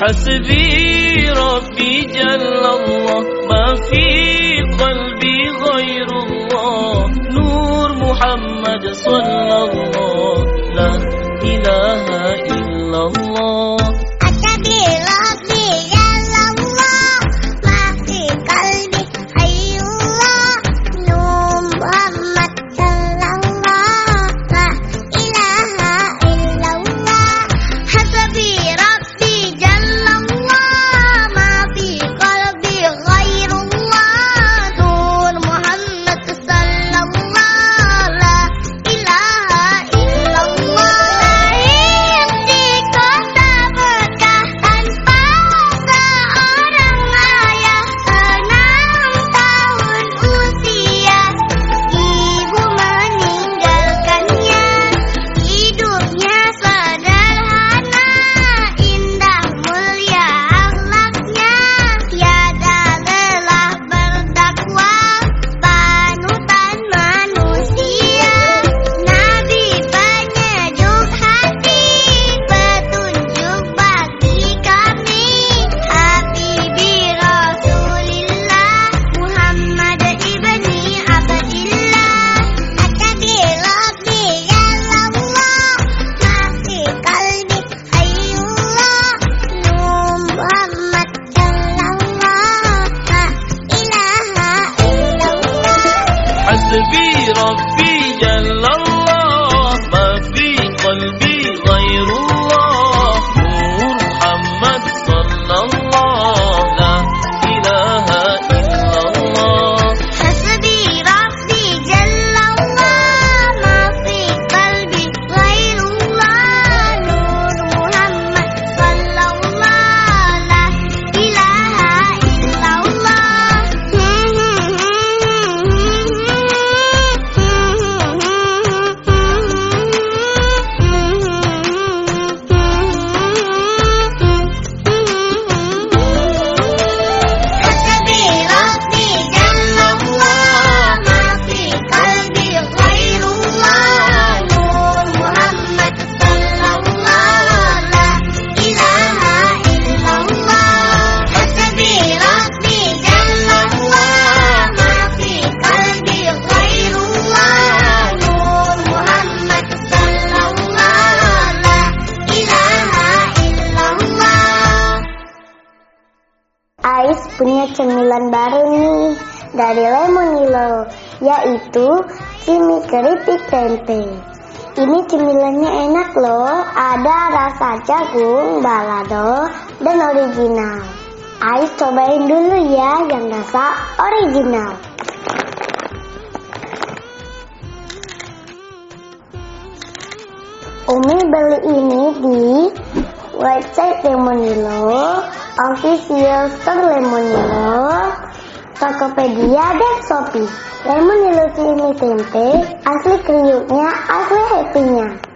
حسبي ربي جل الله ما في قلبي غير الله نور محمد صلى الله لا إله إلا الله حسبي ربي جل الله ما في قلبي غير الله نور محمد صلى الله لا إله إلا الله حسبي ربي جل الله ما في قلبي غير الله نور محمد صلى الله لا إله إلا الله Ais punya cemilan baru nih dari Lemonilo, yaitu cimi keripik tempe. Ini cemilannya enak loh, ada rasa jagung, balado, dan original. Ais cobain dulu ya yang rasa original. Umi beli ini di website Lemonilo, official store Lemonilo, Tokopedia, dan Shopee. Lemonilo cimi tempe, asli kriuknya, asli happy-nya.